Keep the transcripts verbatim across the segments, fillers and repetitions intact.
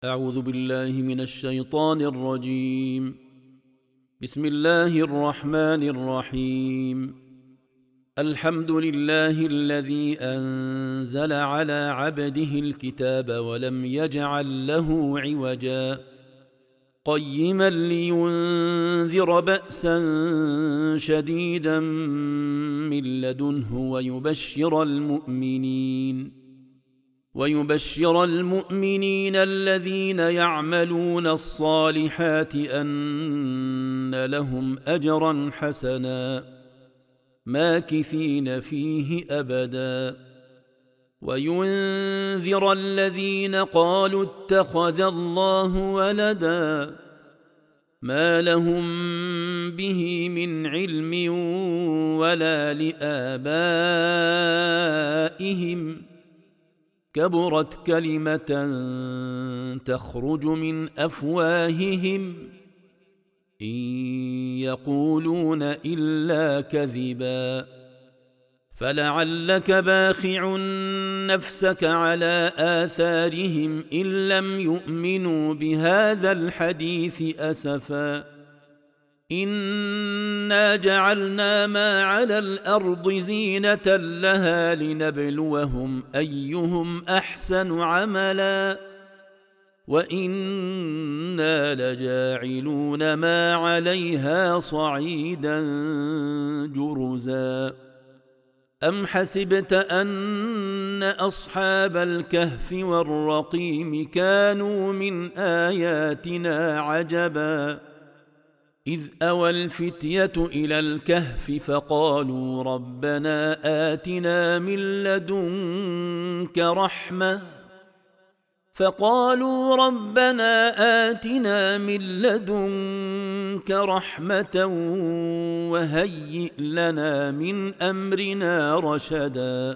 أعوذ بالله من الشيطان الرجيم. بسم الله الرحمن الرحيم. الحمد لله الذي أنزل على عبده الكتاب ولم يجعل له عوجا قيما لينذر بأسا شديدا من لدنه ويبشر المؤمنين ويبشر المؤمنين الذين يعملون الصالحات أن لهم أجرا حسنا ماكثين فيه أبدا وينذر الذين قالوا اتخذ الله ولدا ما لهم به من علم ولا لآبائهم كبرت كلمة تخرج من أفواههم إن يقولون إلا كذبا فلعلك باخع نفسك على آثارهم إن لم يؤمنوا بهذا الحديث أسفا إنا جعلنا ما على الأرض زينة لها لنبلوهم أيهم أحسن عملا وإنا لجاعلون ما عليها صعيدا جرزا أم حسبت أن أصحاب الكهف والرقيم كانوا من آياتنا عجبا إذ أوى الفتية إلى الكهف فقالوا ربنا آتنا من لدنك رحمة فقالوا ربنا آتنا من لدنك رحمة وهيئ لنا من أمرنا رشدا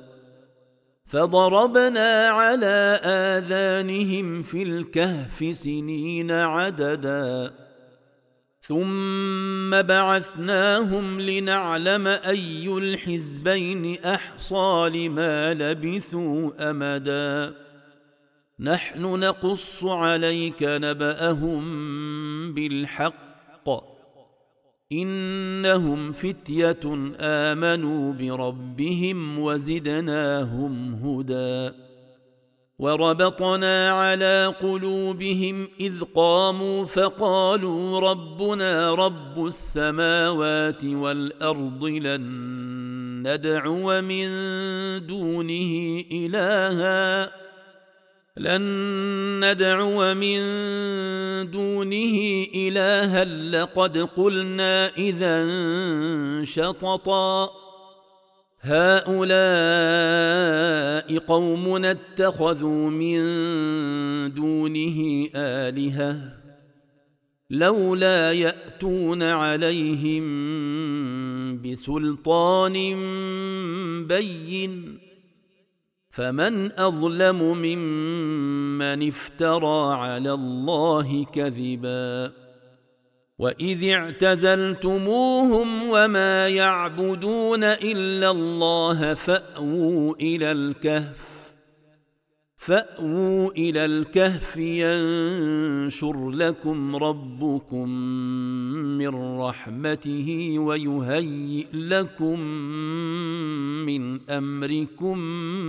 فضربنا على آذانهم في الكهف سنين عددا ثم بعثناهم لنعلم أي الحزبين أحصى لما لبثوا أمدا نحن نقص عليك نبأهم بالحق إنهم فتية آمنوا بربهم وزدناهم هدى وربطنا على قلوبهم إذ قاموا فقالوا ربنا رب السماوات والأرض لن ندعو من دونه إلها لن ندعو من دونه إلها لقد قلنا إذا شططا هؤلاء قومنا اتخذوا من دونه آلهة لولا يأتون عليهم بسلطان بين فمن أظلم ممن افترى على الله كذبا وإذ اعتزلتموهم وما يعبدون إلا الله فأووا إلى الكهف فأووا إلى الكهف ينشر لكم ربكم من رحمته ويهيئ لكم من أمركم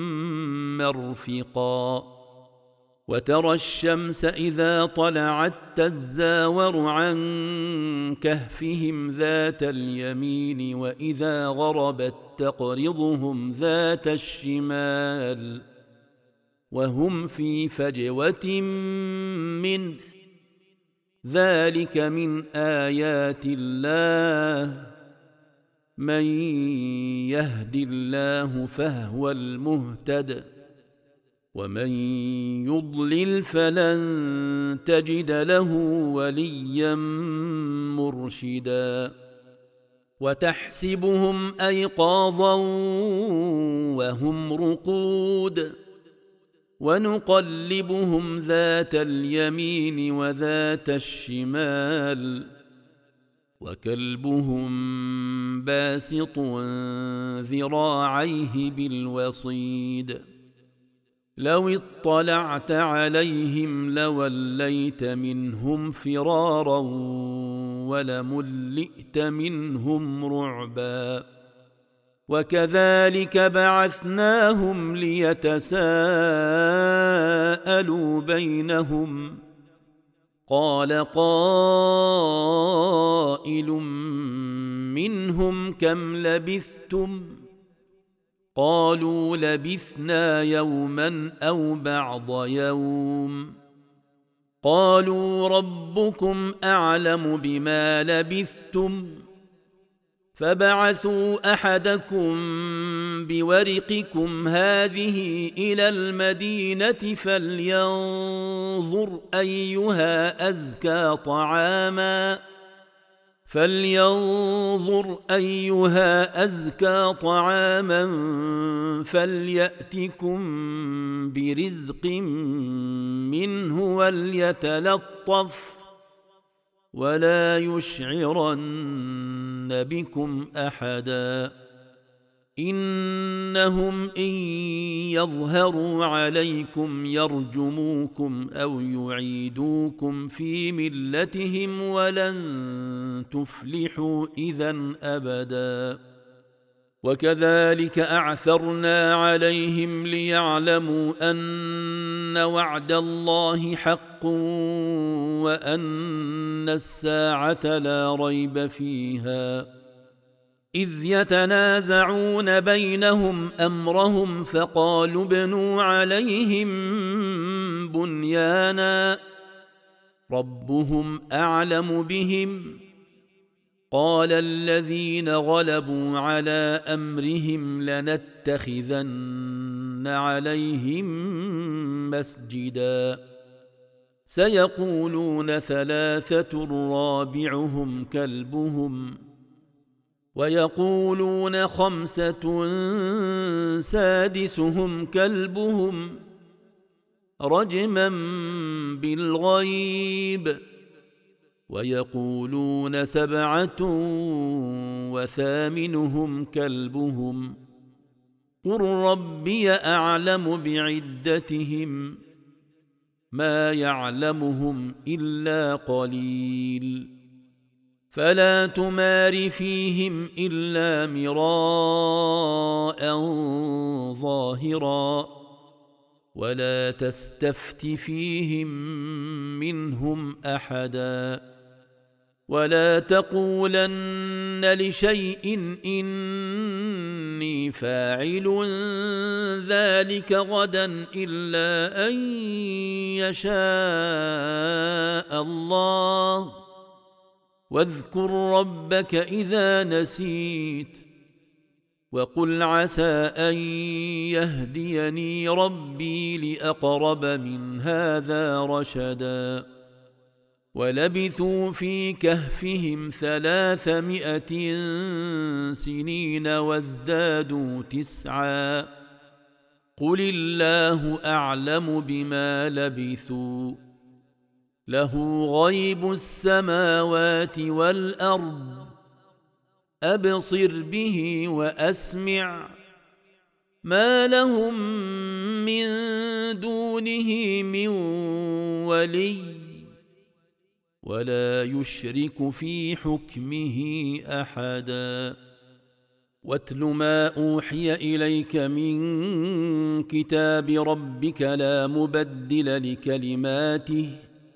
مرفقا وترى الشمس إذا طلعت تزاور عن كهفهم ذات اليمين وإذا غربت تقرضهم ذات الشمال وهم في فجوة منه ذلك من آيات الله من يهد الله فهو المهتد ومن يضلل فلن تجد له وليا مرشدا وتحسبهم أيقاظا وهم رقود ونقلبهم ذات اليمين وذات الشمال وكلبهم باسط ذراعيه بالوصيد لو اطلعت عليهم لوليت منهم فرارا ولملئت منهم رعبا وكذلك بعثناهم ليتساءلوا بينهم قال قائل منهم كم لبثتم قالوا لبثنا يوما أو بعض يوم قالوا ربكم أعلم بما لبثتم فبعثوا أحدكم بورقكم هذه إلى المدينة فلينظر أيها أزكى طعاما فلينظر أيها أزكى طعاما فليأتكم برزق منه وليتلطف ولا يشعرن بكم أحدا إنهم إن يظهروا عليكم يرجموكم أو يعيدوكم في ملتهم ولن تفلحوا إذا أبدا وكذلك أعثرنا عليهم ليعلموا أن وعد الله حق وأن الساعة لا ريب فيها إذ يتنازعون بينهم أمرهم فقالوا ابنوا عليهم بنيانا ربهم أعلم بهم قال الذين غلبوا على أمرهم لنتخذن عليهم مسجدا سيقولون ثلاثة رابعهم كلبهم ويقولون خمسة سادسهم كلبهم رجما بالغيب ويقولون سبعة وثامنهم كلبهم قل ربي أعلم بعدتهم ما يعلمهم إلا قليل فلا تمار فيهم إلا مراء ظاهرا ولا تستفت فيهم منهم أحدا ولا تقولن لشيء إني فاعل ذلك غدا إلا أن يشاء الله واذكر ربك إذا نسيت وقل عسى أن يهديني ربي لأقرب من هذا رشدا ولبثوا في كهفهم ثلاثمائة سنين وازدادوا تسعا قل الله أعلم بما لبثوا له غيب السماوات والأرض أبصر به وأسمع ما لهم من دونه من ولي ولا يشرك في حكمه أحدا واتل ما أوحي إليك من كتاب ربك لا مبدل لكلماته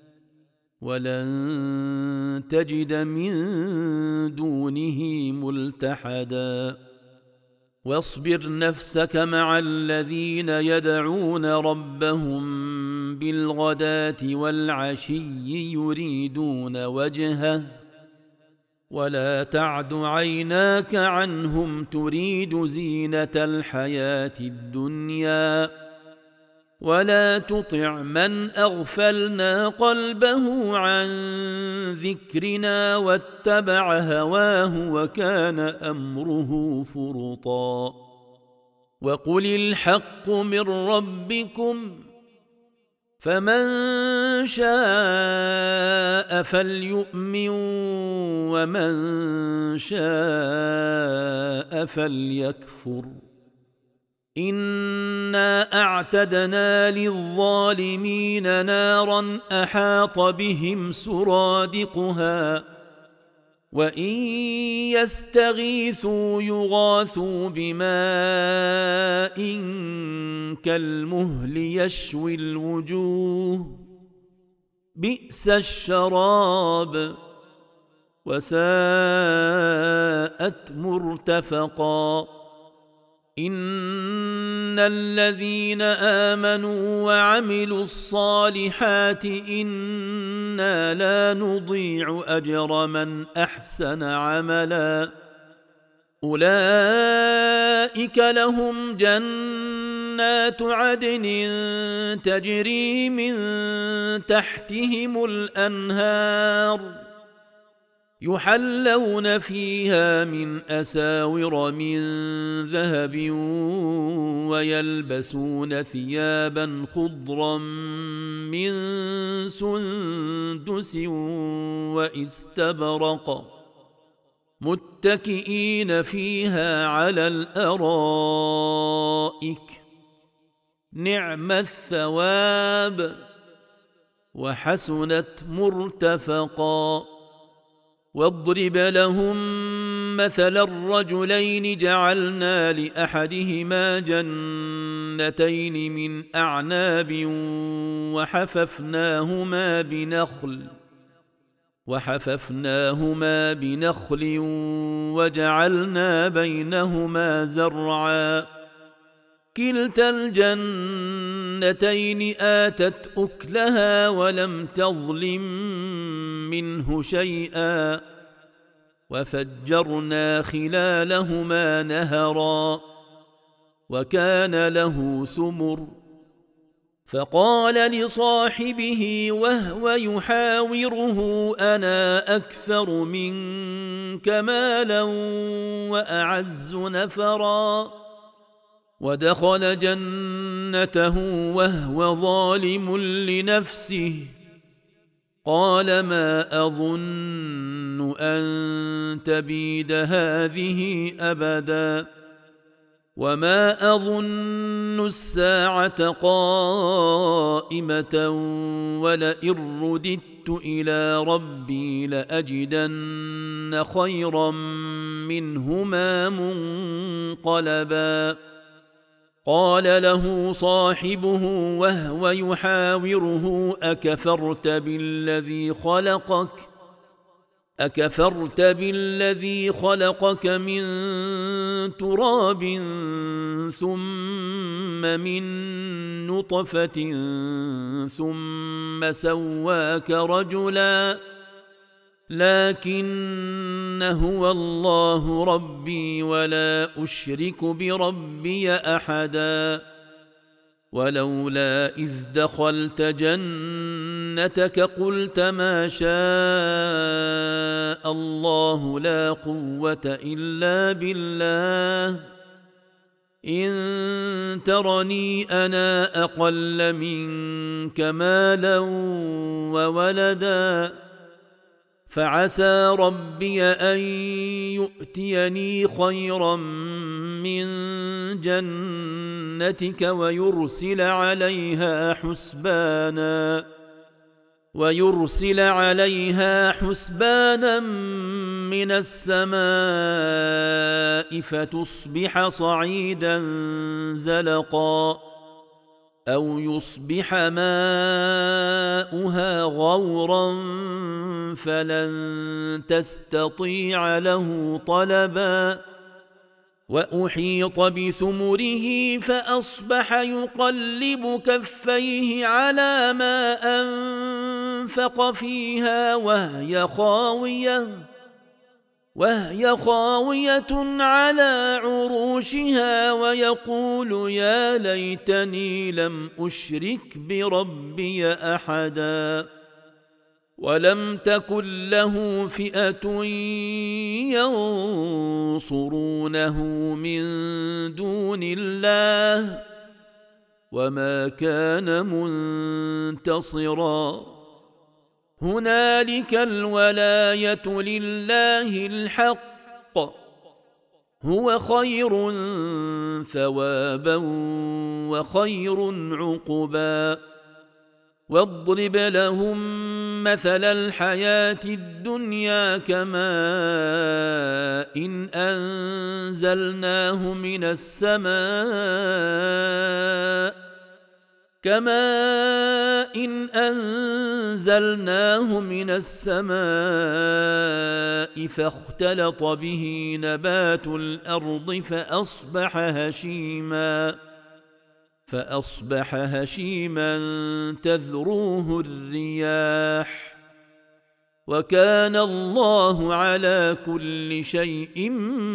ولن تجد من دونه ملتحدا واصبر نفسك مع الذين يدعون ربهم بالغداة والعشي يريدون وجهه ولا تعد عيناك عنهم تريد زينة الحياة الدنيا ولا تطع من أغفلنا قلبه عن ذكرنا واتبع هواه وكان أمره فرطا وقل الحق من ربكم فمن شاء فليؤمن ومن شاء فليكفر إنا أعتدنا للظالمين نارا أحاط بهم سرادقها وإن يستغيثوا يغاثوا بماء كالمهل يشوي الوجوه بئس الشراب وساءت مرتفقا إن الذين آمنوا وعملوا الصالحات إنا لا نضيع أجر من أحسن عملا أولئك لهم جنات عدن تجري من تحتهم الأنهار يحلون فيها من أساور من ذهب ويلبسون ثيابا خضرا من سندس واستبرق متكئين فيها على الأرائك نعم الثواب وحسنت مرتفقا واضرب لهم مثل الرجلين جعلنا لأحدهما جنتين من أعناب وحففناهما بنخل وحففناهما بنخل وجعلنا بينهما زرعا كلتا الجنتين آتت أكلها ولم تظلم منه شيئا وفجرنا خلالهما نهرا وكان له ثمر فقال لصاحبه وهو يحاوره أنا أكثر منك مالا وأعز نفرا ودخل جنته وهو ظالم لنفسه قال ما أظن أن تبيد هذه أبدا وما أظن الساعة قائمة ولئن رددت إلى ربي لأجدن خيرا منهما منقلبا قال له صاحبه وهو يحاوره أكفرت بالذي خلقك أكفرت بالذي خلقك من تراب ثم من نطفة ثم سواك رجلا لكن هو الله ربي ولا أشرك بربي أحدا ولولا إذ دخلت جنتك قلت ما شاء الله لا قوة إلا بالله إن ترني أنا أقل منك مالا وولدا فعسى ربي أن يؤتيني خيرا من جنتك ويرسل عليها حسبانا ويرسل عليها حسبانا من السماء فتصبح صعيدا زلقا أو يصبح ماؤها غورا فلن تستطيع له طلبا وأحيط بثمره فأصبح يقلب كفيه على ما أنفق فيها وهي خاوية وهي خاوية على عروشها ويقول يا ليتني لم أشرك بربي أحدا ولم تكن له فئة ينصرونه من دون الله وما كان منتصرا هنالك الولاية لله الحق هو خير ثوابا وخير عقبا واضرب لهم مثل الحياة الدنيا كماء إن أنزلناه من السماء كماء إن أنزلناه من السماء فاختلط به نبات الأرض فأصبح هشيماً فأصبح هشيما تذروه الرياح وكان الله على كل شيء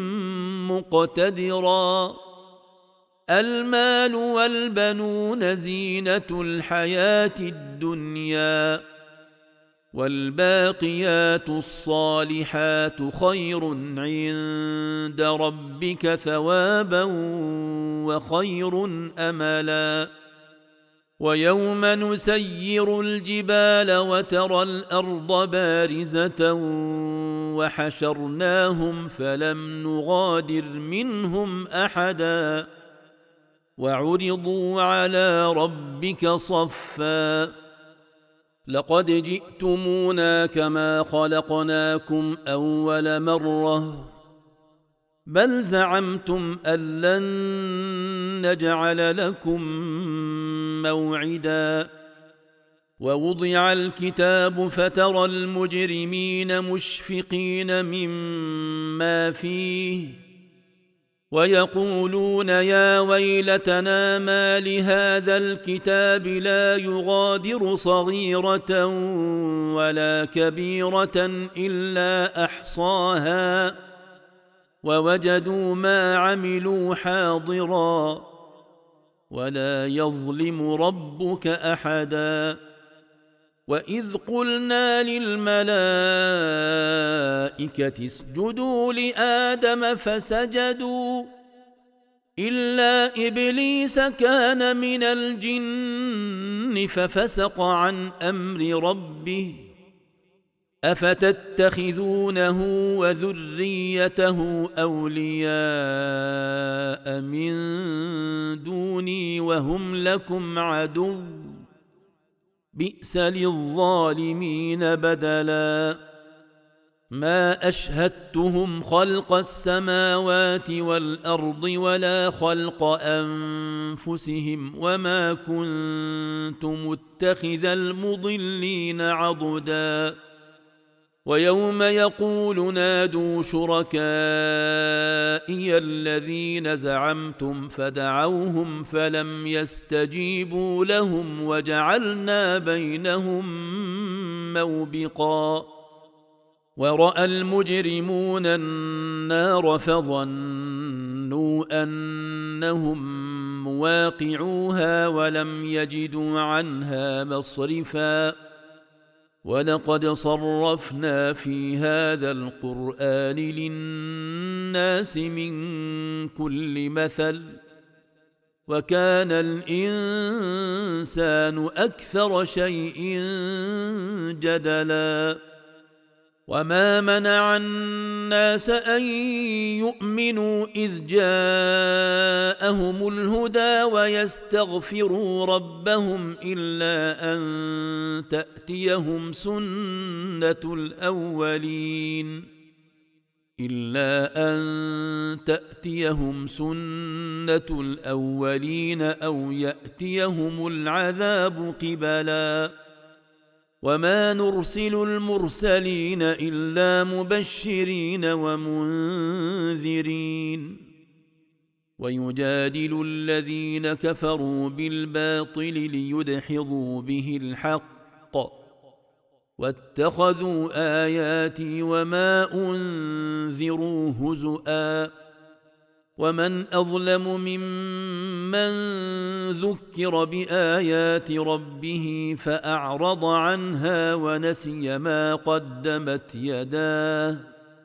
مقتدرا المال والبنون زينة الحياة الدنيا والباقيات الصالحات خير عند ربك ثوابا وخير أملا ويوم نسير الجبال وترى الأرض بارزة وحشرناهم فلم نغادر منهم أحدا وعرضوا على ربك صفا لقد جئتمونا كما خلقناكم أول مرة بل زعمتم أن لن نجعل لكم موعدا ووضع الكتاب فترى المجرمين مشفقين مما فيه ويقولون يا ويلتنا ما لهذا الكتاب لا يغادر صغيرة ولا كبيرة إلا أحصاها ووجدوا ما عملوا حاضرا ولا يظلم ربك أحدا وإذ قلنا للملائكة اسجدوا لآدم فسجدوا إلا إبليس كان من الجن ففسق عن أمر ربه أفتتخذونه وذريته أولياء من دوني وهم لكم عدو بئس للظالمين بدلا ما أشهدتهم خلق السماوات والأرض ولا خلق أنفسهم وما كنت متخذ المضلين عضدا ويوم يقول نادوا شركائي الذين زعمتم فدعوهم فلم يستجيبوا لهم وجعلنا بينهم موبقا ورأى المجرمون النار فظنوا أنهم مواقعوها ولم يجدوا عنها مصرفا ولقد صرفنا في هذا القرآن للناس من كل مثل وكان الإنسان أكثر شيء جدلا وما منع الناس أن يؤمنوا إذ جاءهم الهدى ويستغفروا ربهم إلا أن تأتيهم سنة الأولين إلا أن تأتيهم سنة الأولين أو يأتيهم العذاب قبلا وما نرسل المرسلين إلا مبشرين ومنذرين ويجادل الذين كفروا بالباطل ليدحضوا به الحق واتخذوا آياتي وما أنذروا هزؤا ومن أظلم ممن ذكر بآيات ربه فأعرض عنها ونسي ما قدمت يداه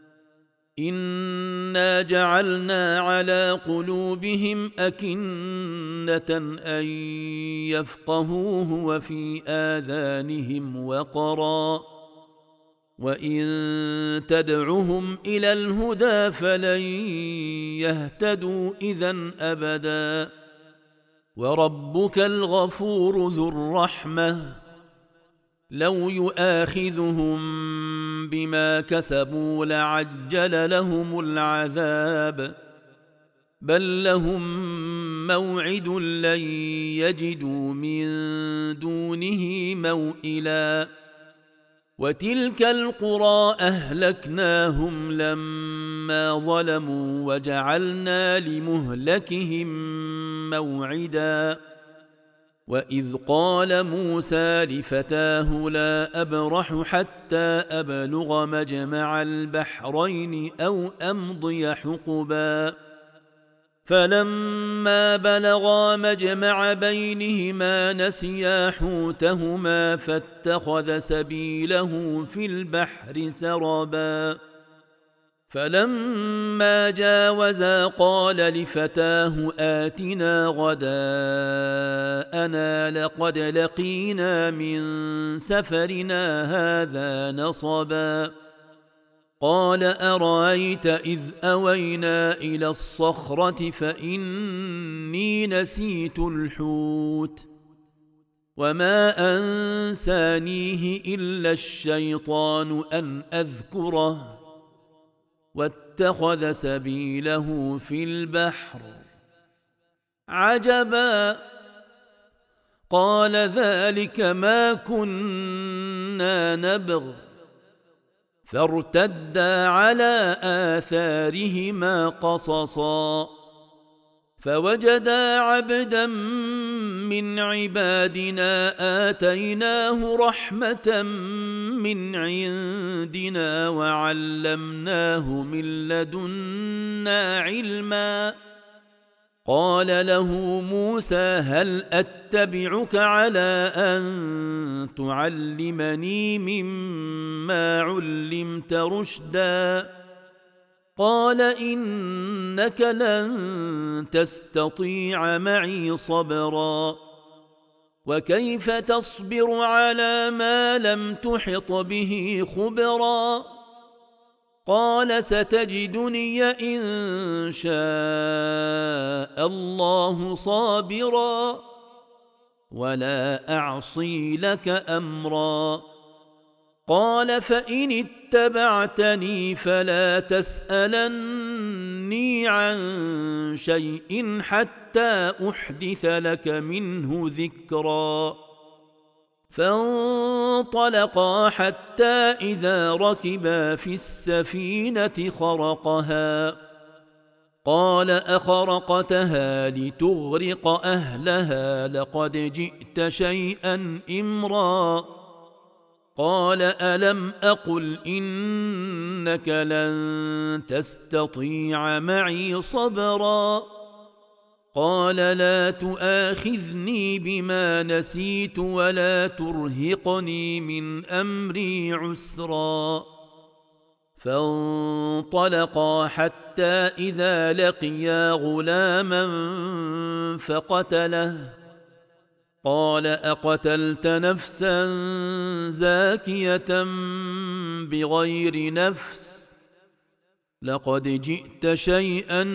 إنا جعلنا على قلوبهم أكنة أن يفقهوه وفي آذانهم وقرا وإن تدعهم إلى الهدى فلن يهتدوا إذًا أبدًا وربك الغفور ذو الرحمة لو يؤاخذهم بما كسبوا لعجل لهم العذاب بل لهم موعد لن يجدوا من دونه موئلا وتلك القرى أهلكناهم لما ظلموا وجعلنا لمهلكهم موعدا وإذ قال موسى لفتاه لا أبرح حتى أبلغ مجمع البحرين أو أمضي حقبا فلما بلغا مجمع بينهما نسيا حوتهما فاتخذ سبيله في البحر سربا فلما جاوزا قال لفتاه آتنا غداءنا لقد لقينا من سفرنا هذا نصبا قال أرأيت إذ أوينا إلى الصخرة فإني نسيت الحوت وما أنسانيه إلا الشيطان أن أذكره واتخذ سبيله في البحر عجبا قال ذلك ما كنا نبغ فارتدا على آثارهما قصصا فوجدا عبدا من عبادنا آتيناه رحمة من عندنا وعلمناه من لدنا علما قال له موسى هل أتبعك على أن تعلمني مما علمت رشدا قال إنك لن تستطيع معي صبرا وكيف تصبر على ما لم تحط به خبرا قال ستجدني إن شاء الله صابرا ولا أعصي لك أمرا قال فإن اتبعتني فلا تسألني عن شيء حتى أحدث لك منه ذكرا فانطلقا حتى إذا ركبا في السفينة خرقها قال أخرقتها لتغرق أهلها لقد جئت شيئا إمرا قال ألم أقل إنك لن تستطيع معي صبرا قال لا تؤاخذني بما نسيت ولا ترهقني من أمري عسرا فانطلقا حتى إذا لقيا غلاما فقتله قال أقتلت نفسا زاكية بغير نفس لقد جئت شيئا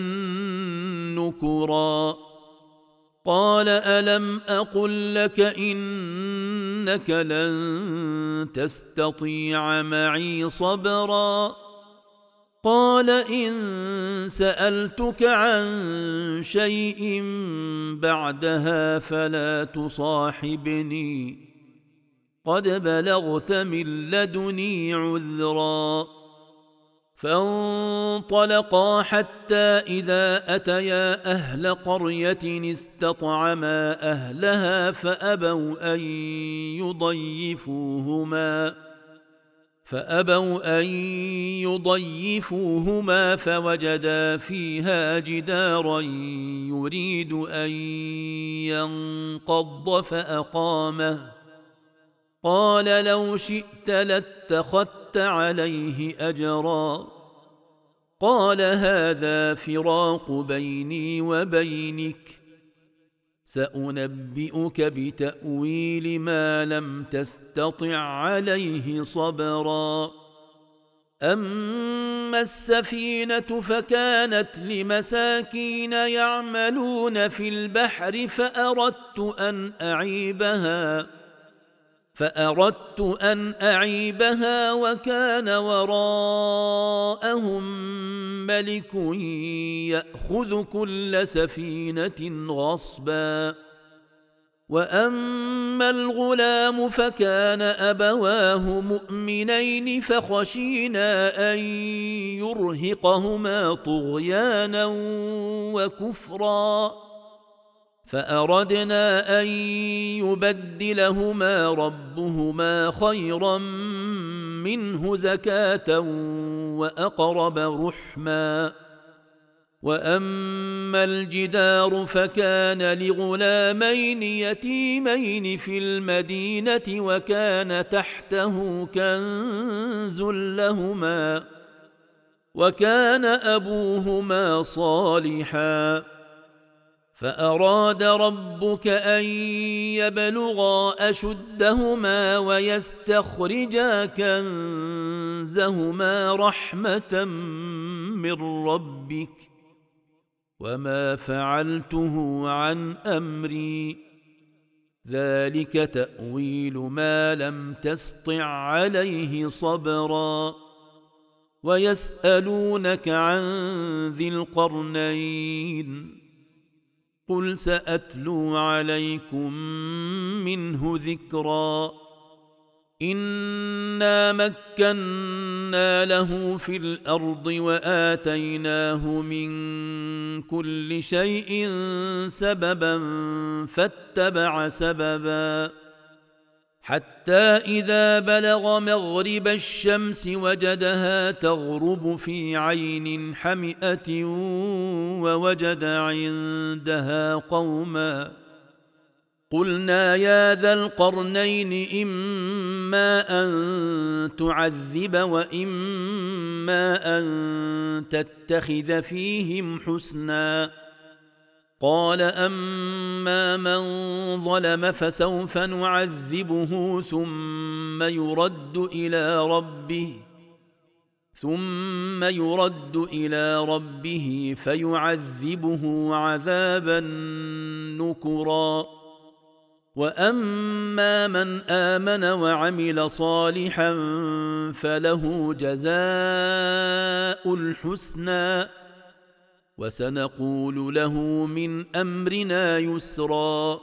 نكرا قال ألم أقل لك إنك لن تستطيع معي صبرا قال إن سألتك عن شيء بعدها فلا تصاحبني قد بلغت من لدني عذرا فانطلقا حتى إذا أتيا أهل قرية استطعما أهلها فأبوا أن يضيفوهما فأبوا أن يضيفوهما فوجدا فيها جدارا يريد أن ينقض فأقامه قال لو شئت لاتخذت عليه أجرا قال هذا فراق بيني وبينك سأنبئك بتأويل ما لم تستطع عليه صبرا أما السفينة فكانت لمساكين يعملون في البحر فأردت أن أعيبها فأردت أن أعيبها وكان وراءهم ملك يأخذ كل سفينة غصبا. وأما الغلام فكان أبواه مؤمنين فخشينا أن يرهقهما طغيانا وكفرا فأردنا أن يبدلهما ربهما خيرا منه زكاة وأقرب رحما. وأما الجدار فكان لغلامين يتيمين في المدينة وكان تحته كنز لهما وكان أبوهما صالحا فأراد ربك أن يبلغا أشدهما ويستخرجا كنزهما رحمة من ربك وما فعلته عن أمري ذلك تأويل ما لم تسطع عليه صبرا. ويسألونك عن ذي القرنين قل سأتلو عليكم منه ذكرا. إنا مكنا له في الأرض وآتيناه من كل شيء سببا فاتبع سببا حتى إذا بلغ مغرب الشمس وجدها تغرب في عين حمئة ووجد عندها قوما قلنا يا ذا القرنين إما أن تعذب وإما أن تتخذ فيهم حسنا قال أما من ظلم فسوف نعذبه ثم يرد إلى ربه ثم يرد إلى ربه فيعذبه عذابا نكرا. وأما من آمن وعمل صالحا فله جزاء الحسنى وسنقول له من أمرنا يسرا.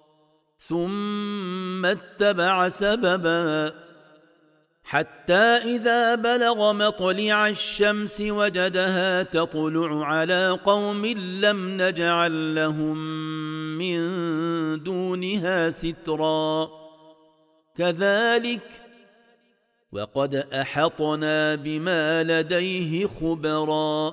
ثم اتبع سببا حتى إذا بلغ مطلع الشمس وجدها تطلع على قوم لم نجعل لهم من دونها سترا كذلك وقد أحطنا بما لديه خبرا.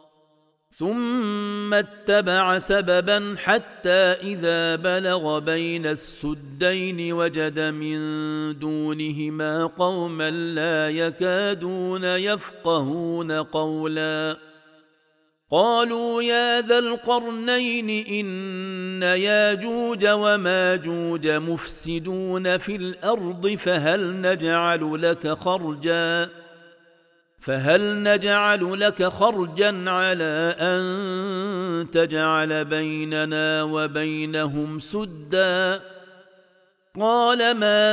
ثم اتبع سببا حتى إذا بلغ بين السدين وجد من دونهما قوما لا يكادون يفقهون قولا قالوا يا ذا القرنين إن ياجوج وماجوج مفسدون في الأرض فهل نجعل لك خرجا فهل نجعل لك خرجا على أن تجعل بيننا وبينهم سدا قال ما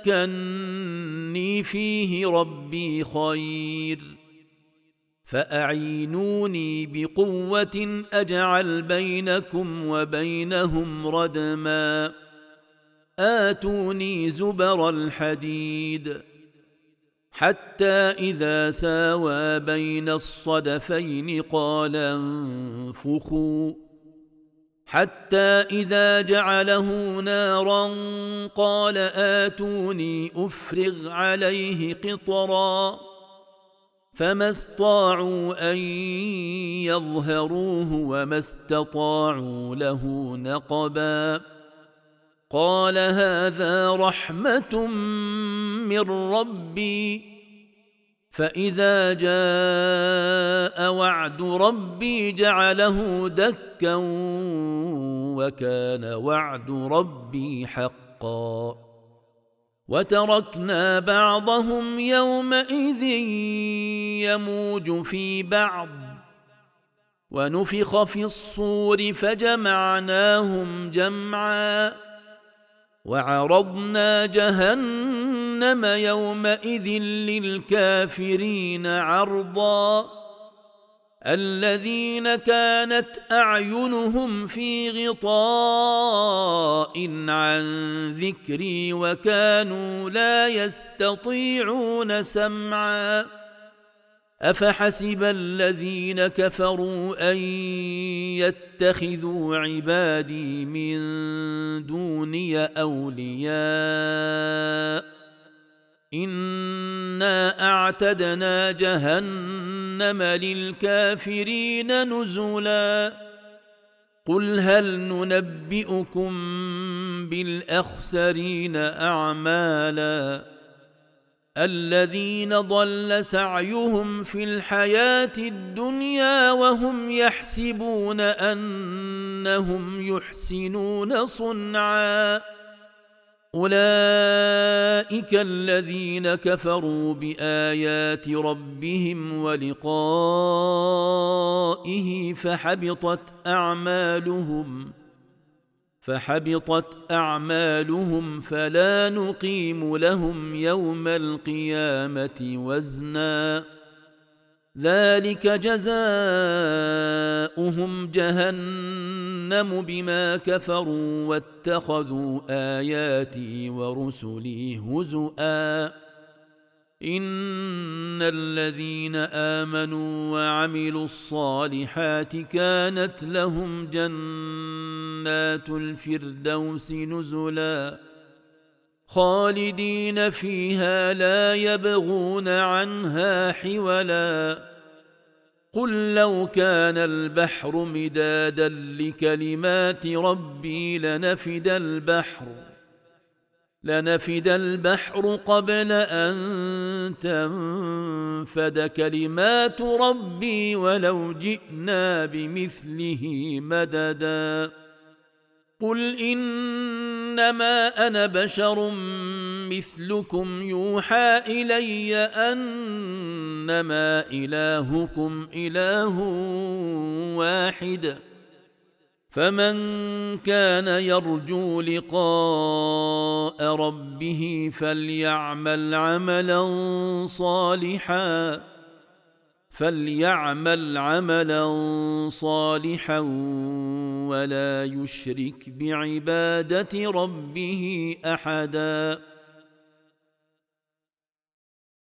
مكني فيه ربي خير فأعينوني بقوة أجعل بينكم وبينهم ردما آتوني زبر الحديد حتى إذا ساوى بين الصدفين قال انفخوا حتى إذا جعله نارا قال آتوني أفرغ عليه قطرا فما استطاعوا أن يظهروه وما استطاعوا له نقبا قال هذا رحمة من ربي فإذا جاء وعد ربي جعله دكا وكان وعد ربي حقا وتركنا بعضهم يومئذ يموج في بعض ونفخ في الصور فجمعناهم جمعا وعرضنا جهنم يومئذ للكافرين عرضا الذين كانت أعينهم في غطاء عن ذكري وكانوا لا يستطيعون سمعا أفحسب الذين كفروا أن يتخذوا عبادي من دوني أولياء إنا أعتدنا جهنم للكافرين نزلا قل هل ننبئكم بالأخسرين أعمالا الذين ضل سعيهم في الحياة الدنيا وهم يحسبون أنهم يحسنون صنعا أولئك الذين كفروا بآيات ربهم ولقائه فحبطت أعمالهم فحبطت أعمالهم فلا نقيم لهم يوم القيامة وزنا ذلك جزاؤهم جهنم بما كفروا واتخذوا آياتي ورسلي هزؤا إن الذين آمنوا وعملوا الصالحات كانت لهم جنات الفردوس نزلا خالدين فيها لا يبغون عنها حولا قل لو كان البحر مدادا لكلمات ربي لنفد البحر لنفد البحر قبل أن تنفد كلمات ربي ولو جئنا بمثله مددا قل إنما أنا بشر مثلكم يوحى إلي أنما إلهكم إله واحد فمن كان يرجو لقاء ربه فليعمل عملا صالحا فليعمل عملا صالحا ولا يشرك بعبادة ربه أحدا.